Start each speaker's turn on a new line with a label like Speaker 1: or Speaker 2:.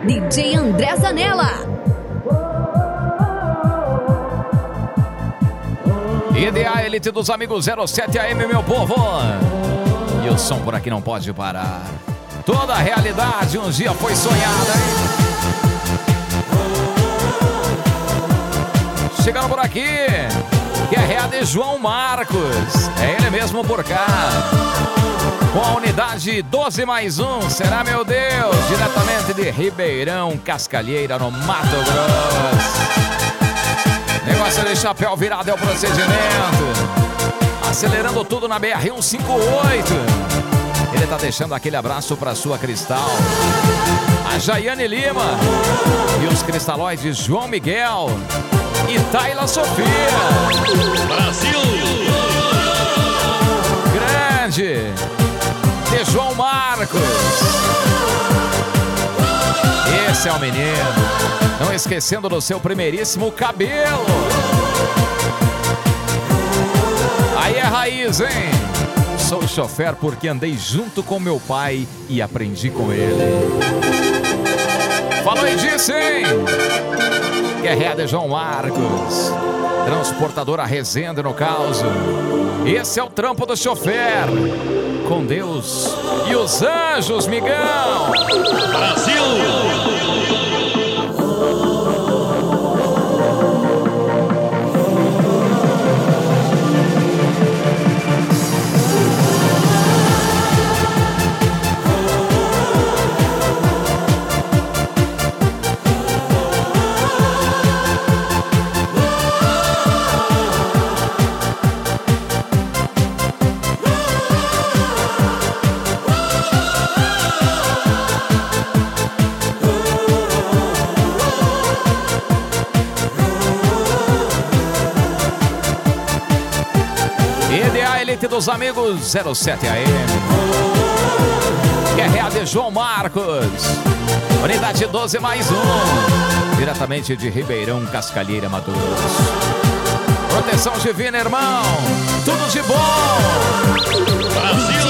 Speaker 1: DJ André Zanella.
Speaker 2: IDA Elite dos amigos 07 AM, meu povo. E o som por aqui não pode parar. Toda a realidade um dia foi sonhada, hein? Chegando por aqui, Guerreado João Marcos. É ele mesmo por cá. Com a unidade 12 mais 1, será, meu Deus? Diretamente de Ribeirão Cascalheira, no Mato Grosso. Negócio de chapéu virado é o procedimento. Acelerando tudo na BR-158. Ele tá deixando aquele abraço pra sua Cristal, a Jaiane Lima, e os cristalóides João Miguel e Taila Sofia.
Speaker 3: Brasil!
Speaker 2: Grande de João Marcos. Esse é o menino. Não esquecendo do seu primeiríssimo cabelo. Aí é raiz, hein? Sou chofer porque andei junto com meu pai e aprendi com ele. Falou e disse, hein? Guerreado João Marcos. Transportadora Resende no caos. Esse é o trampo do chofer. Com Deus e os anjos, migão.
Speaker 3: Brasil!
Speaker 2: Dos amigos 07 AM. Guerreado João Marcos. Unidade 12 mais 1. Diretamente de Ribeirão Cascalheira, Mato Grosso. Proteção divina, irmão. Tudo de bom.
Speaker 3: Brasil!